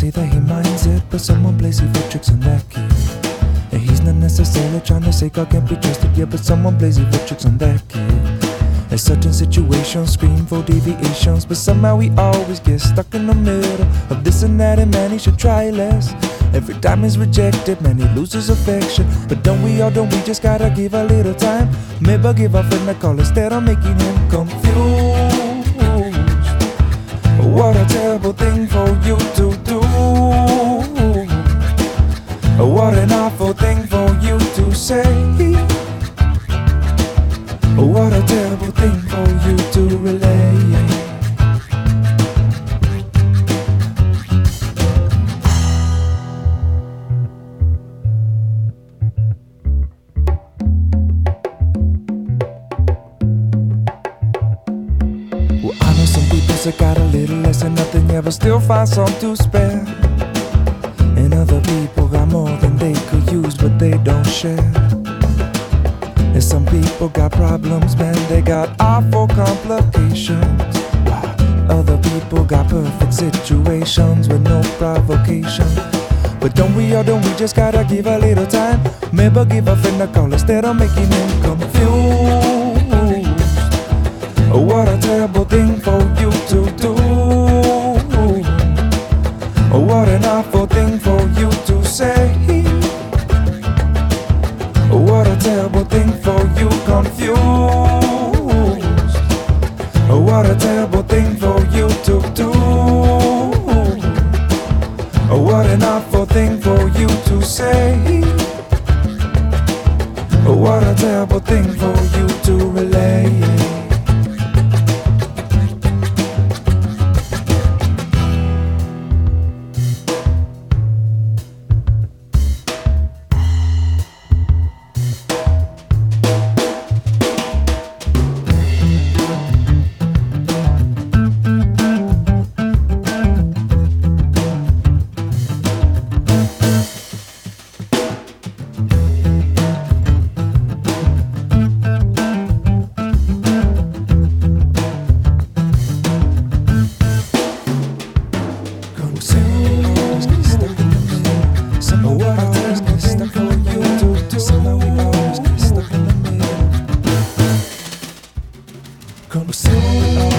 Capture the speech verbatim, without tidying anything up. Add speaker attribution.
Speaker 1: say that he minds it, but someone plays evil tricks on that key. And he's not necessarily trying to say God can't be trusted, yeah, but someone plays evil tricks on that key. And certain situations scream for deviations, but somehow we always get stuck in the middle of this and that, and man, he should try less. Every time he's rejected, man, he loses affection. But don't we all, don't we just gotta give a little time? Maybe give a friend a call instead of making him confused. What a terrible thing for you to do. What an awful thing for you to say. What a terrible thing for you to relay. Well, I know some people that got a little less and nothing, yeah, but still find some to spare. And other people got more than they could use, but they don't share. And some people got problems, man, they got awful complications. Other people got perfect situations with no provocation. But don't we all, don't we just gotta give a little time? Maybe give a friend a call instead of making him confused. What a terrible thing for you to do. What an awful thing for you to say. What a terrible thing for you confused. What a terrible thing for you to do. What an awful thing for you to say. What a terrible thing for you to relay. Come